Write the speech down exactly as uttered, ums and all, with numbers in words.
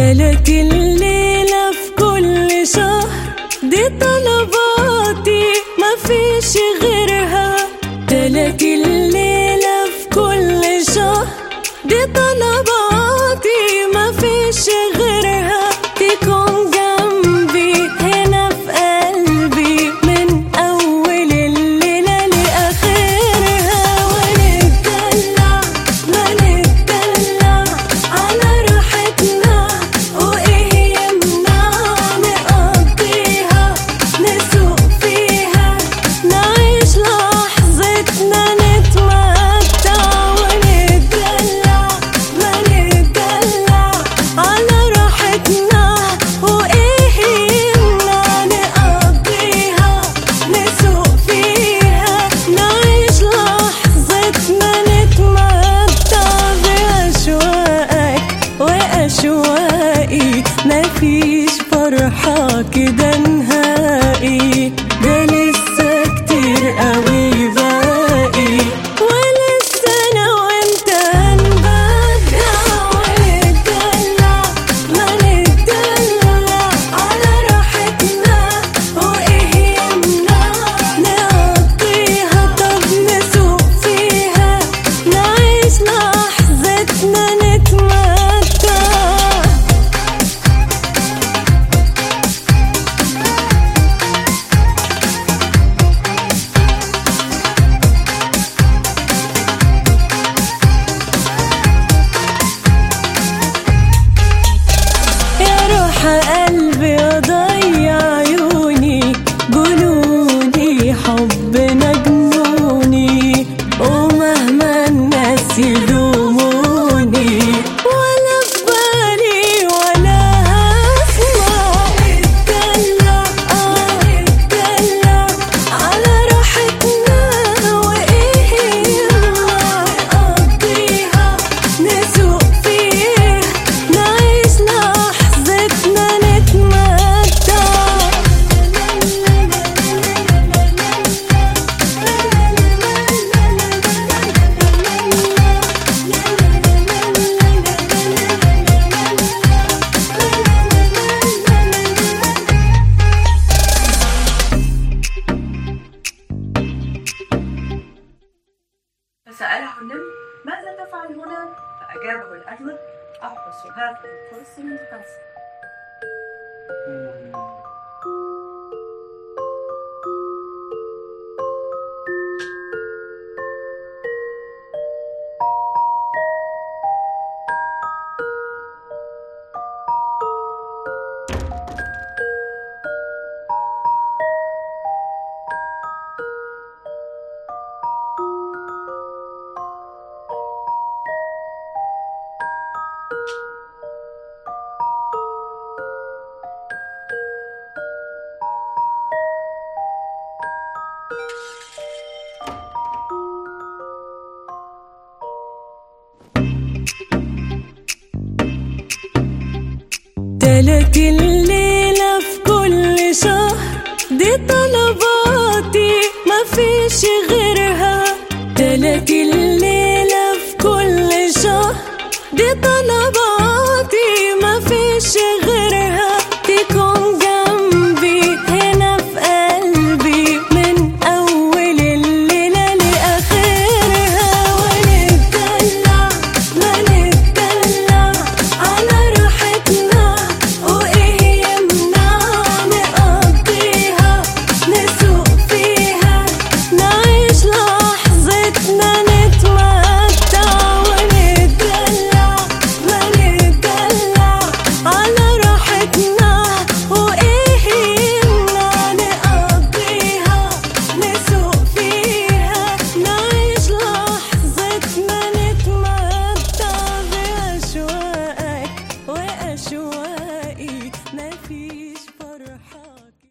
تلات الليلة في كل شهر، دي طلباتي مفيش غيرها. تلات الليلة في كل شهر، دي طلباتي مفيش غيرها. تكون جنبي هنا في قلبي من أول الليلة لآخرها، ونتدلع ما نتدلع على راحتنا، وإيه يمنع نقضيها نسوق فيها نعيش لحظتنا نتمتع. ونتدلع ما نتدلع على راحتنا، وإيه يمنع نقضيها نسوق فيها نعيش لحظتنا نتمتع. بأشواقك وأشواقي مفيش فرحة كده نهائي، ده لسه كتير قوي باقي، ولسه أنا وأنت هنبدع. ونتدلع ما نتدلع على راحتنا، وإيه يمنع نقضيها طب نسوق فيها نعيش لحظتنا نتمتع. يا روح قلبي أضيع عيوني، جنوني حبنا جنوني، ومهما الناس يلوموني ولا في بالي ولا هسمع. نتدلع آه نتدلع على راحتنا، وإيه يمنع نقضيها نسوق فيها نعيش لحظتنا نتمتع. فسأله النمل: ماذا تفعل هنا؟ فأجابه الأرنب: أحرس هذا الفرس من القصر. تلات الليلة في كل شهر، دي طلباتي مفيش غيرها. تلات الليلة في كل شهر، دي طلباتي مفيش غيرها.